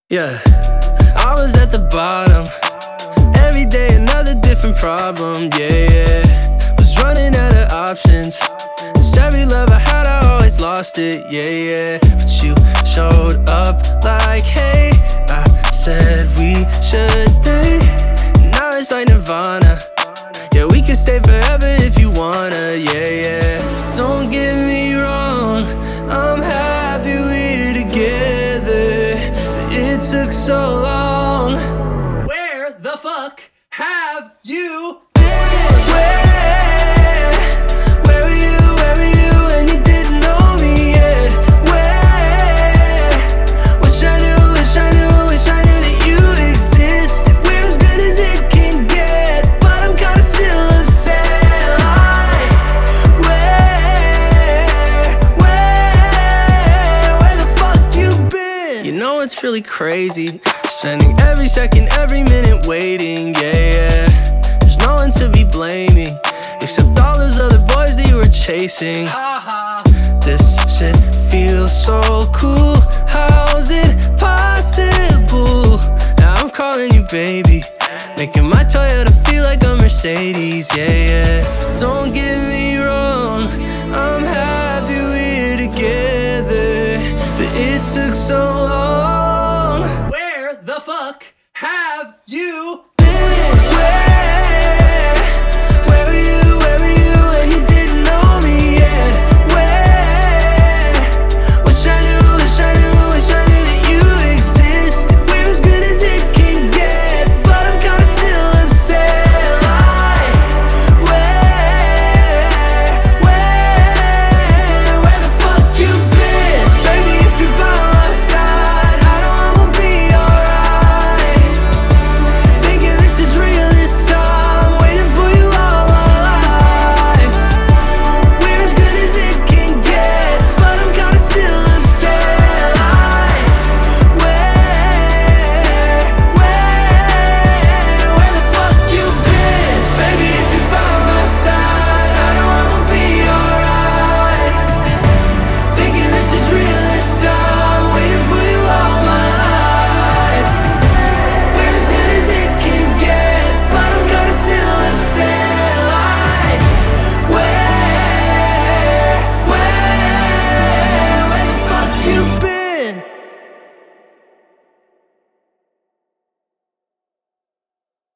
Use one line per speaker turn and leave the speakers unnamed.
Yeah, I was at the bottom. Every day another different problem, yeah. Was running out of options. Cause every love I had, I always lost it, yeah. But you showed up like, hey, I said we should date. Now it's like Nirvana. Yeah, we can stay forever if you wanna, yeah. Don't get me wrong, I'm happy we're together, but it took so long.
Where the fuck have you
been? Where were you when you didn't know me yet? Where? Wish I knew that you existed. We're as good as it can get, but I'm kinda still upset. Like, where the fuck you been? You know it's really crazy, spending every second, every minute waiting, yeah. There's no one to be blaming, except all those other boys that you were chasing. This shit feels so cool, how's it possible? Now I'm calling you baby, making my Toyota feel like a Mercedes, yeah. Don't get me wrong, I'm happy we're together, but it took so long.